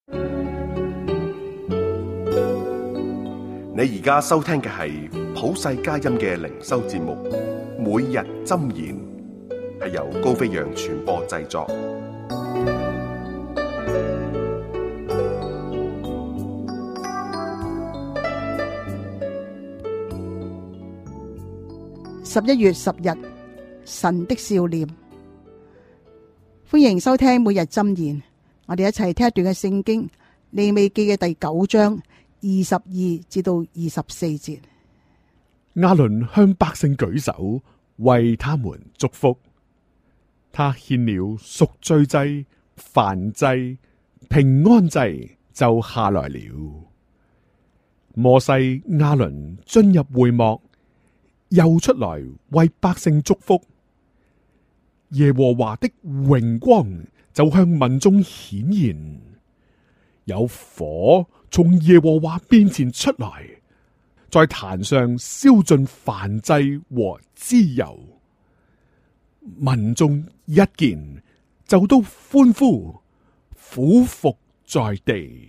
你而家收聽嘅係普世佳音嘅靈修節目，每日箴言，係由高飛揚傳播製作。 11月10日，神的笑臉。歡迎收聽每日箴言。我哋一齊聽一段嘅聖經，利未記嘅第9章22至到24節。 亞倫向百姓舉手，為他們祝福。他獻了贖罪祭、燔祭、平安祭，就下來了。摩西、亞倫進入會幕，又出來為百姓祝福。耶和華的榮光就向民眾顯現，有火從耶和華面前出來，在壇上燒盡燔祭和脂油。民眾一見就都歡呼，俯伏在地。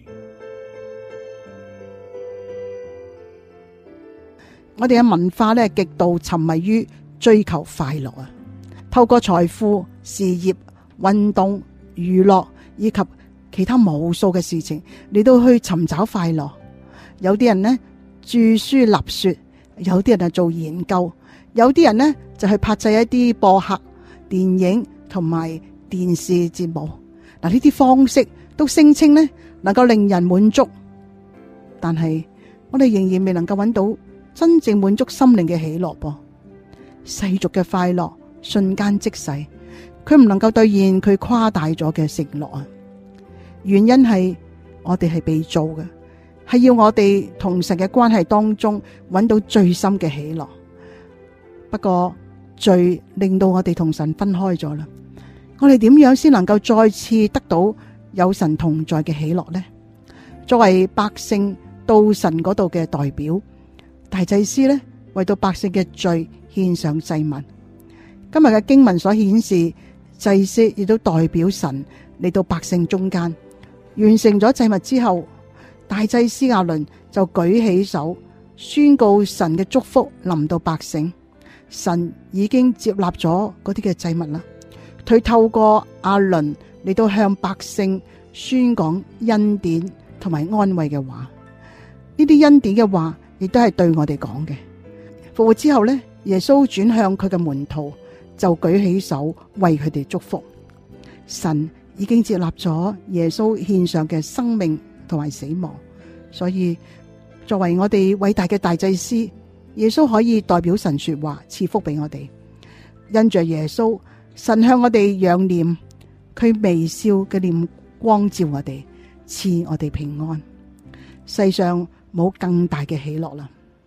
我哋嘅文化呢，極度沉迷於追求快樂啊！透過財富、事業、運動、娛樂以及其他無數嘅事情嚟到去尋找快樂。有啲人呢，著書立說，有啲人就做研究，有啲人呢，就去拍製一啲播客、電影同埋電視節目。嗱，呢啲方式都聲稱呢能夠令人滿足，但係我哋仍然未能夠揾到真正滿足心靈嘅喜樂噃。世俗嘅快樂瞬間即逝，佢唔能夠兌現佢誇大咗嘅承諾啊！原因係我哋係被造嘅，係要我哋同神嘅關係當中揾到最深嘅喜樂。不過罪令到我哋同神分開咗啦，我哋點樣先能夠再次得到有神同在嘅喜樂呢？作為百姓到神嗰度嘅代表，大祭司呢，為到百姓嘅罪獻上祭物。今日嘅經文所顯示，祭司亦都代表神嚟到百姓中間，完成咗祭物之後，大祭司亞倫就舉起手宣告神嘅祝福臨到百姓。神已經接納咗嗰啲嘅祭物啦，佢透過亞倫嚟到向百姓宣講恩典同埋安慰嘅話。呢啲恩典嘅話亦都係對我哋講嘅。復活之後呢，耶穌轉向佢嘅門徒，就舉起手為佢哋祝福。神已經接納咗耶穌獻上嘅生命同埋死亡，所以作為我哋偉大嘅大祭司，耶穌可以代表神說話，賜福俾我哋。因着耶穌，神向我哋仰念，佢微笑嘅臉光照我哋，賜我哋平安。世上冇更大嘅喜樂啦。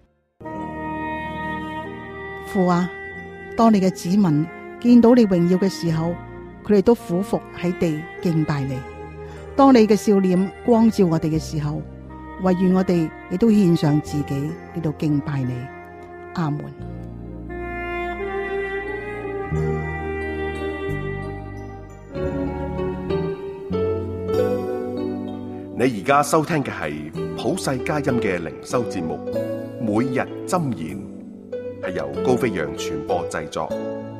父啊，當你嘅子民見到你榮耀嘅時候，佢哋都俯伏喺地敬拜你。當你嘅笑臉光照我哋嘅時候，惟願我哋亦都獻上自己嚟到敬拜你。阿門。 你而家收聽嘅係普世佳音嘅靈修節目，每日箴言，係由高飛揚傳播製作。